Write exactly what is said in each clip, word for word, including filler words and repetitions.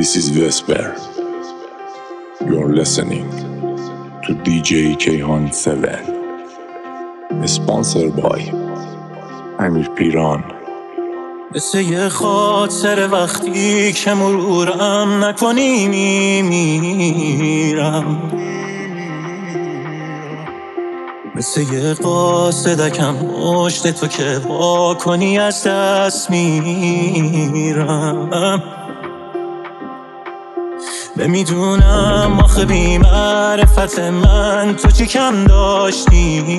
This is Vesper. You're listening to دی جی کیهان seven. Sponsored by امیر پیران. مثل یه خاطر وقتی که مرورم نکنی میمیرم، مثل یه قاصدکم پشت تو که وا کنی از دست میرم. نمیدونم آخه بی معرفت من تو چی کم داشتی،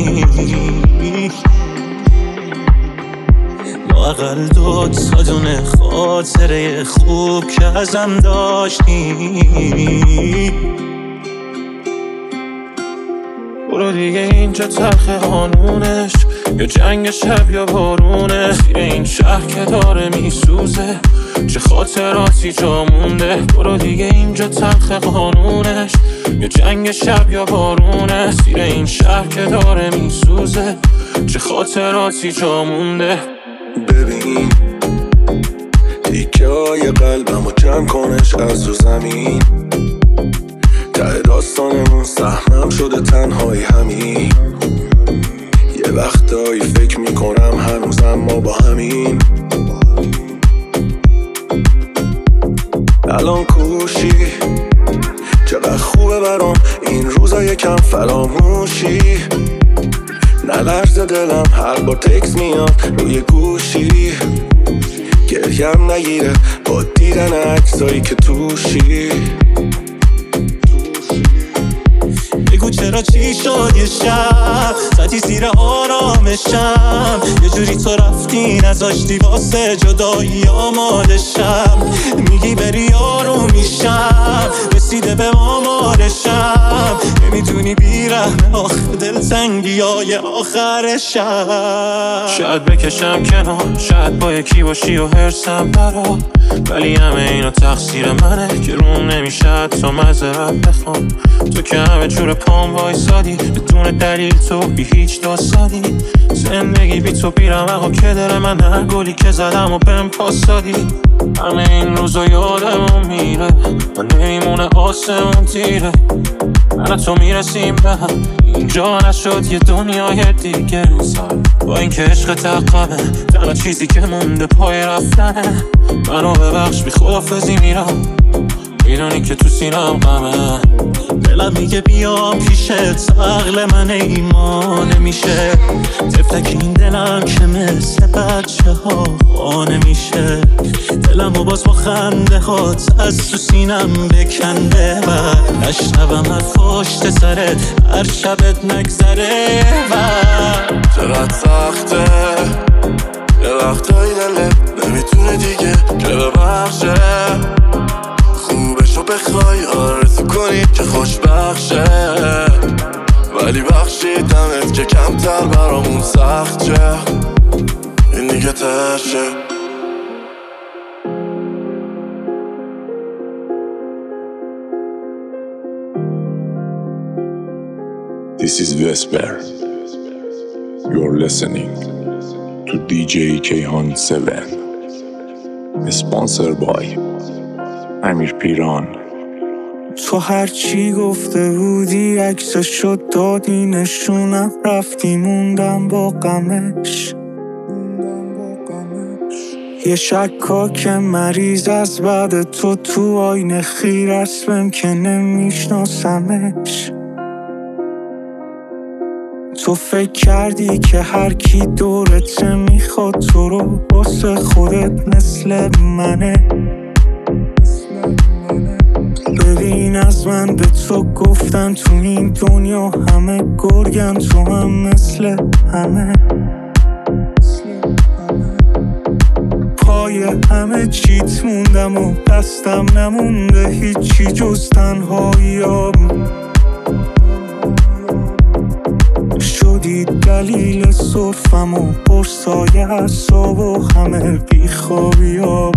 لااقل دو تا دونه خاطره خوب که ازم داشتی. برو دیگه اینجا تلخ قانونش، یا جنگ شب یا بارونه، زیر این شهر که داره میسوزه چه خاطراتی جا مونده. برو دیگه اینجا تلخ قانونش، یا جنگ شب یا بارونه، زیر این شهر که داره میسوزه چه خاطراتی جا مونده. ببین تیکه های قلبم و جمع کنش از رو زمین، ته داستانمون سهمم شده تنهایی همین. یه وقتایی فکر میکنم هنوزم ما با همین. الان کوشی چقدر خوبه برام این روزا یکم فراموشی. نلرزه دلم هر بار تکس میاد روی گوشی، گریم نگیره با دیدن عکسایی که توشی. بگو چرا چی شد یه شب زدی زیر آرامشم، یه جوری تو رفتی نذاشتی واسه جدایی آمادشم. میگی بری آروم میشم، رسیده به آمارشم، نمیدونی بیرحمه آخه دلتنگی های آخر شب. شاید بکشم کنار، شاید با یکی باشی و هرسم برا، ولی همه اینا تقصیر منه که روم نمیشه تا معذرت بخوام. تو که همه جور پام وایسادی بدون دلیل، تو بی هیچ داستانی. زندگی بی تو بیرمقا که دل من هر گلی که زدم و بهم پاس دادی. همه این روزا یادمون میره و نمیمونه آسمون تیره. من تو میرسیم به هم، اینجا نشد یه دنیای دیگه. با این که عشق تقمه تنها چیزی که مونده پای رفتنه. منو ببخش بی خدافزی میرم، میدونی که تو سینم غمه. دلم میگه بیام پیشت، عقل من ایمان نمیشه. طفلک این دلم که مثل بچه ها خانه میشه. دلم و باز با خنده هات از تو سینم بکنده و نشنوم از پشت سرت هر شبت نگذره. و چقدر سخته یه وقتایی دلت نمیتونه دیگه که ببخشه. خوبشو بخوای آرزو کنی که خوشبخشه، ولی بخشیدمت که کمتر برامون سخت شه. این دیگه تشه. This is Vesper. You're listening to دی جی کیهان seven. Sponsored by امیر پیران. تو هر چی گفته بودی عکسشو دادی نشونم، رفتی موندم با غمش. یه شکاک مریض از بعد تو تو آینه خیر اسبم که نمیشناسمش. تو فکر کردی که هر کی دورت میخواد تو رو واسه خودت مثل منه. ببین از من به تو گفتن تو این دنیا همه گرگن، تو هم مثل همه. پای همه چیت موندم و دستم نمونده هیچی جز تنهاییام. شدی دلیل صرفم و پرسای حساب و همه بیخوابیام.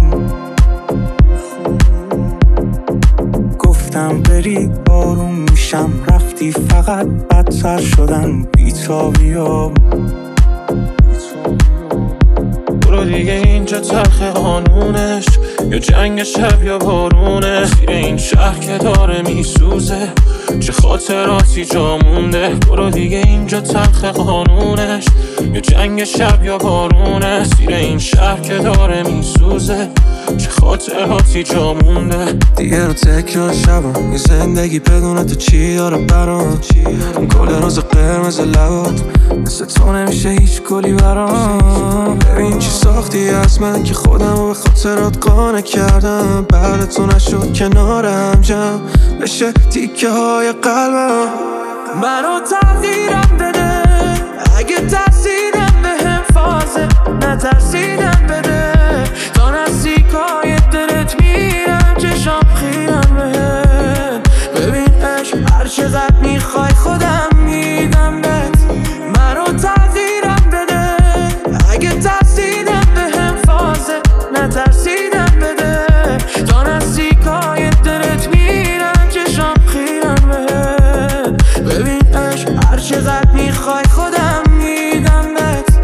گفتم بری آروم میشم، رفتی فقط بدتر شدن بیتابیام. برو دیگه اینجا تلخ قانونش، یا جنگ شب یا بارونه، زیر این شهر که داره میسوزه، چه خاطراتی جا مونده، برو دیگه اینجا تلخ قانونش. یا جنگ شب یا بارونه، زیر این شهر که داره میسوزه، چه خاطراتی جا مونده. دیگه رو تکرار شبم، این زندگی بدون تو چی داره برام، اون گل روز قرمز لبات مثل تو نمیشه هیچ گلی برام. ببین چی ساختی از من که خودم رو به خاطرات قانع کردم، بعد تو نشد کنارم جمع بشه تیکه های قلبم. منو تغییرم بده اگه ترسیدم به هم فازه، نترسیدم بده تا نزدیکای دلت میرم چشام خیرم بهت. ببین عشق هر چقدر میخوای خودم میدم بهت. منو تغییرم بده اگه ترسیدم به هم فازه، نترسیدم بده تا نزدیکای دلت میرم چشام خیرم بهت. ببین عشق هر چقدر میخوای خودم میدم بهت.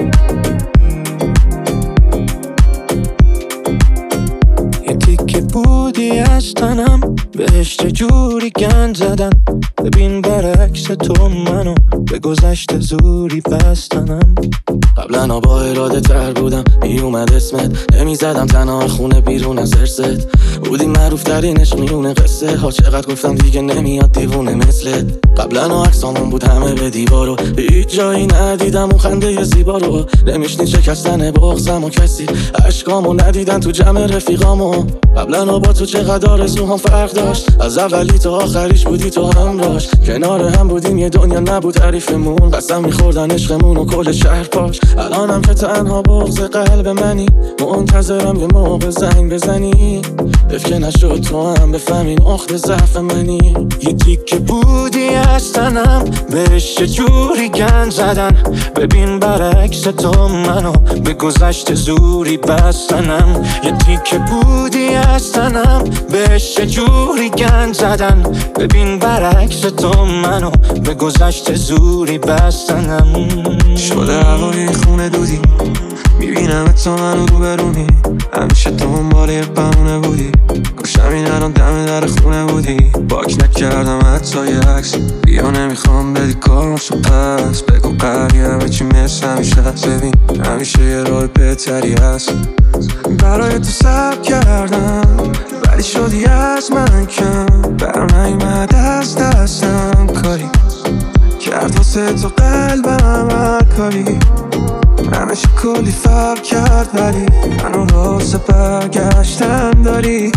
یه تیکه بودی از تنم بهش چجوری گند زدن، ببین برعکس تو منو به گذشته زوری بستنم. قبلا با اراده تر بودم، میومد اسمت نمیزدم تنها خونه بیرون از ارست، بودی معروف ترینش میونه قصه ها. چقدر گفتم دیگه نمیاد دیوونه مثلت. قبلا عکسامون بود همه به دیوارو، هیچ جایی ندیدم اون خنده زیبا رو. نمیشنی شکستن بغضم و کسی عشقامو ندیدن تو جمع رفیقامو. قبلا با تو چقدر آرزوهام فرق داشت، از اولی تا آخریش بودی تو همراش. کنار هم بودیم یه دنیا نبود تعریفمون، قسم میخوردن عشقمون و کل شهر پاش. الانم که تنها بغض قلب منی، منتظرم یه موقع زنگ بزنی، حیف که نشد تو هم بفهمی نقطه ضعف منی. یه تیکه بودی از تنم بهش چجوری گند زدن، ببین برعکس تو منو به گذشته زوری بستنم. یه تیکه بودی از تنم بهش چجوری گند زدن، ببین برعکس تو منو به گذشته زوری بستنم. شده هوای خونه دودی، میبینم تو منو رو برونی، همیشه تو دنبال یه بهونه بودی، گوشم این الان دم در خونه بودی. باک نکردم حتی یه عکس، بیا نمیخوام بدی کارمشو پس، بگو قریه همه چی مثل همیشه هست. ببین همیشه یه راه بهتری هست، برای تو صبر کردم ولی شدی از من کم، بر نیمد از دستم کاری کرد واسه تو قلبم هر کاری. همشه کلی فرق کرد ولی منو واسه برگشتن داری.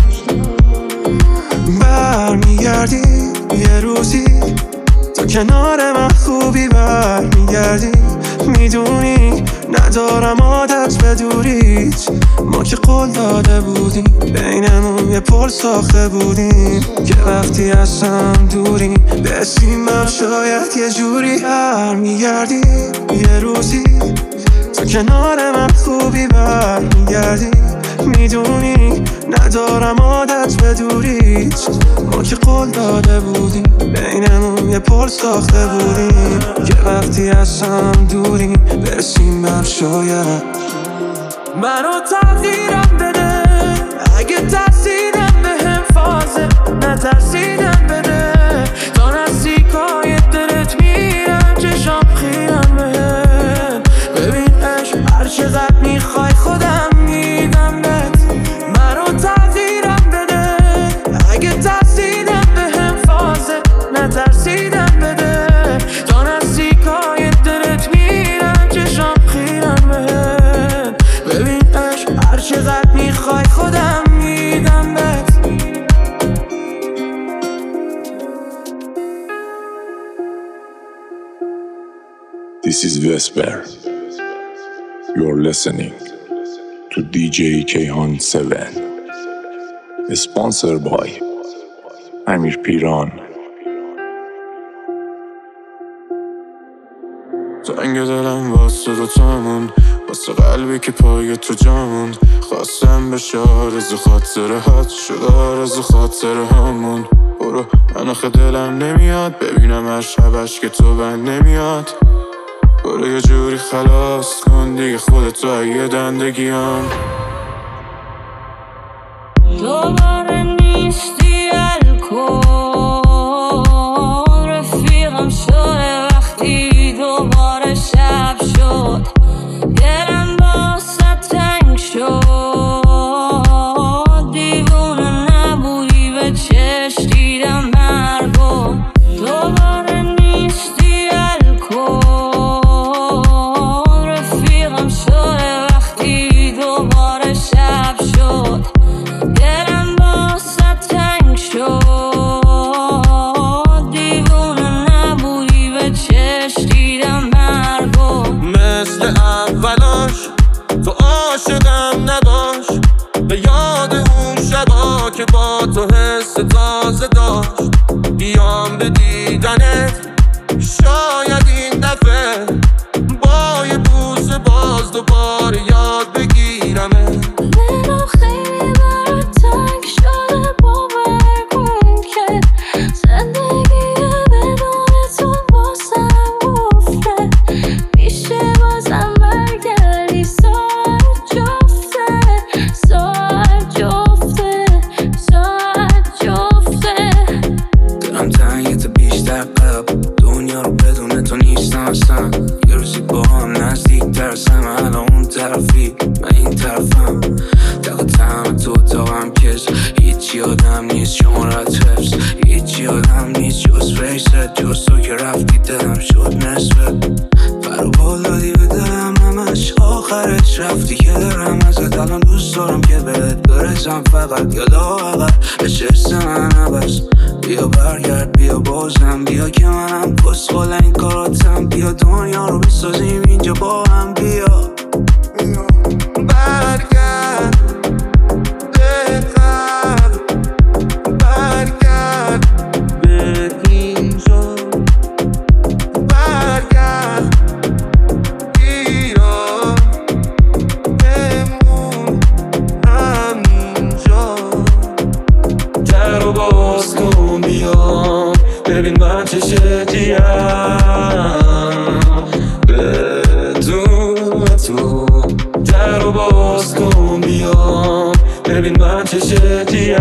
برمیگردی یه روزی تو کنار من خوبی، برمیگردی میدونی ندارم عادت به دوریت. ما که قول داده بودیم بینمون یه پل ساخته بودیم که وقتی از هم دوریم بسیمم شاید یه جوری. برمیگردی یه روزی تو کنار من خوبی، برمیگردی میدونی ندارم عادت به دوریت. ما که قول داده بودیم بینمون یه پل ساخته بودیم که وقتی از هم دوریم برسیم بر شاید. منو تغییرم بده اگه ترسیدم به هم فازه، نترسیدم بده تا نزدیکای دلت میرم چشام خیرم بهت. ببین عشق هر چقدر میخوای خودم میدم بهت. منو تغییرم بده اگه ترسیدم به هم فازه، نترسیدم بده تا نزدیکای دلت میرم چشام خیرم بهت. ببین عشق هر چقدر میخوای خودم میدم بهت. This is Vesper. You're listening to دی جی کیهان seven. Sponsored by امیر پیران. زنگ دلم واسه دوتامون، واسه قلبی که پای تو جامون. خواستم بشه آرزو خاطره هات، شد آرزو خاطره همون. برو من آخه دلم نمیاد ببینم هر شبش که تو بند نمیاد. برو یه جوری خلاص کن دیگه خودتو اگه دندگیم. یه روزی با هم نزدیک ترسم الان اون طرفی من این طرفم دقا تمام تو اتاقم کش هیچی آدم نیست شمارت حفظ هیچی آدم نیست جز فیست جز تو که رفتی دلم شد نصفه فرو بال دادی به دلم همش آخرش رفتی که دارم ازت الان دوست دارم که بهت برسم فقط یادا عقب بشست من عبست بیا برگرد بیا بازم بیا که منم کسخال این کاراتم بیا دنیا رو بسازیم اینجا با هم بیا برگرد به قبل برگرد به اینجا برگرد بیا بمون همینجا در رو باز کن بیام ببین من چه شکلیم بدون تو در رو باز کن بیام ببین من چه شکلیم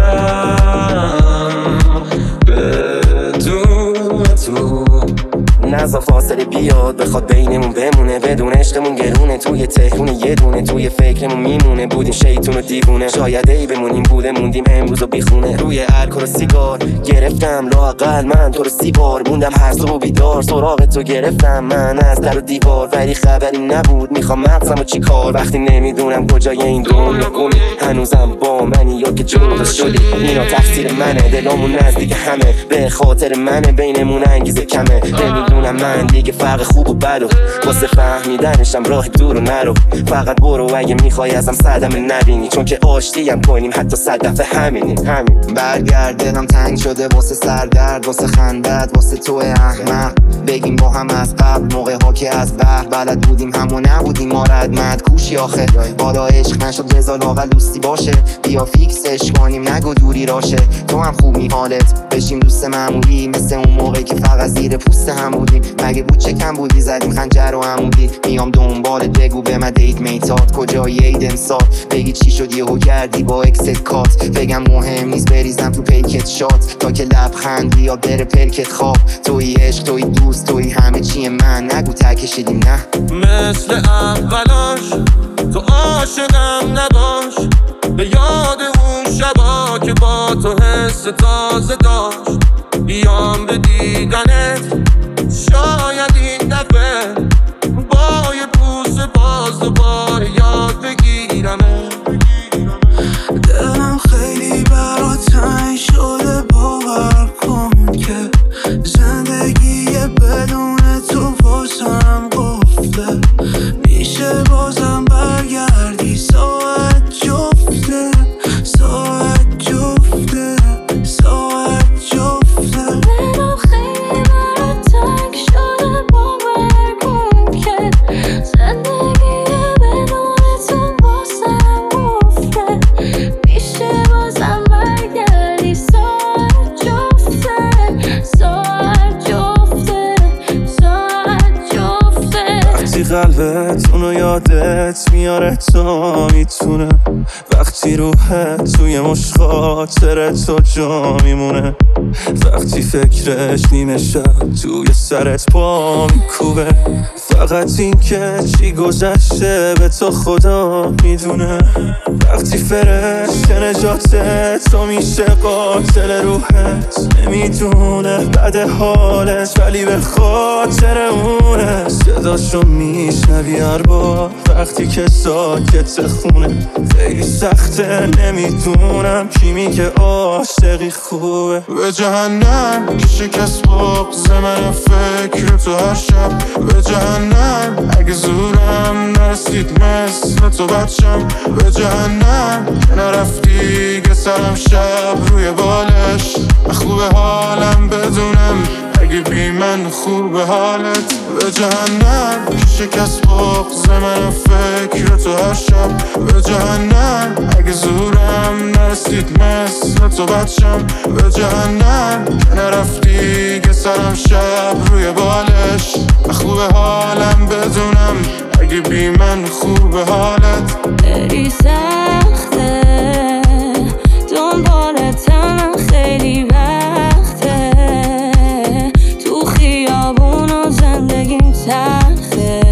بدون تو نزا فاصله بیاد بخواد بینمون بمونه بدون عشقمون گرونه توی تهرونه یه دونه توی فکرمون میمونه بودیم شیطون و دیوونه شاید ای بمونیم بوده موندیم امروز و بیخونه روی الکل و سیگار گرفتم لااقل من تو رو سی بار موندم هر صبح بیدار سراغ تو گرفتم من از در و دیوار ولی خبری نبود میخوام مغزم و چی کار وقتی نمیدونم کجای این دنیا گمی هنوزم با منی یا که جدا شدی اینا تقصیر منه دلامون نزدیک همه به خاطر منه بینمون انگیزه کمه نمیدونم من دیگه فرق خوب و بد و واسه فهمیدنشم راه دور و نرو فقط برو اگه میخوای ازم صدمه نبینی چون که آشتی هم کنیم حتی صد دفعه همینیم همین برگرد دلم تنگ شده واسه سردرد واسه خندت واسه تو احمق بگیم با هم از قبل موقع ها که از بحر بلد بودیم همو نبودیم ما ردمت کوشی آخه بالا عشق نشد رضا لاغل دوستی باشه بیا فیکسش کنیم نگو دوری راشه تو هم خوب می حالت بشیم دوست معمولی مثل اون موقع که فقط زیر پوست هم بودیم مگه بود چه کم بودی زدیم خنجر و عمودی میام دنبالت بگو به من دیت میتات کجایی عید امسال بگی چی شد یهو کردی با اکست کات بگم مهم نیست بریزم تو پیکت شات تا که لبخند یا بره پلکت خواب توی عشق توی دوست توی همه چی من نگو تکشیدیم نه مثل اولاش تو عاشقم نباش به یاد اون شبا که با تو حس تازه داشت بیام به دیدنت شاید این دفعه با یه بوس باز دوباره یاد بگیرمه دلم خیلی برات تنگ شده باور کن که زندگی بدون تو واسم قفله میشه بازم برگردی ساعت جفته ساعت جفته ساعت جفته دلم خیلی برات تنگ شده باور کن که زندگی بدون تو واسم قفله میشه بازم برگردی ساعت جفته ساعت جفته ساعت جفته وقتی قلبت اونو یادت میاره تا میتونه وقتی روحت توی مش خاطر تو جا میمونه وقتی فکرش نیمه شب توی سرت پا میکوبه فقط این که چی گذشته به تو خدا میدونه وقتی فرشته نجاتت تو میشه قاتل روحت نمیدونه بد حالت ولی به خاطر اونه صداشو میشنوی هر بار وقتی که ساکت خونه خیلی سخته نمیدونم کی میگه عاشقی خوبه به جهنم که شکست بغض من فکر تو هر شب به جهنم اگه زورم نرسید مثل تو بچم به جهنم که نرفتی که سرم شب روی بالش خوبه حالم بدونم اگه بی من خوبه حالت به جهنم که شکست بغض من فکر تو هر شب به جهنم اگه زورم نرسید مثل تو بچم به جهنم که نرفتی که سرم شب روی بالش خوبه حالم بدونم اگه بی من خوبه حالت خیلی سخته دنبالتم خیلی وقته تو خیابون و زندگیم تلخه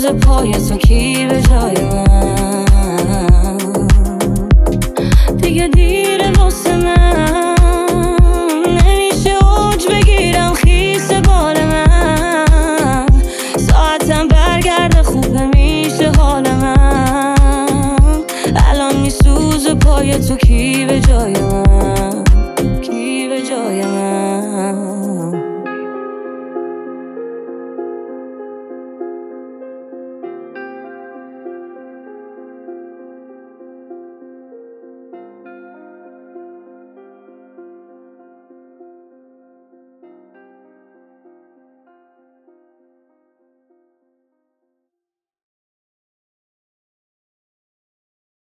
سوز پای تو کی به جای من دیگه دیره واسه من نمیشه اوج بگیرم خیس بال من ساعتم برگرده خوبه میشه حال من الان میسوز پای تو کی